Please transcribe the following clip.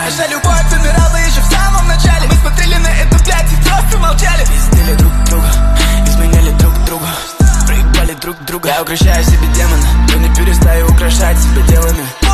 Наша любовь умирала еще в самом начале. Мы смотрели на эту блядь и просто молчали. Пиздили друг друга, изменяли друг другу, проебали друг друга. Я украшаю себе демона, но не перестаю украшать себя делами.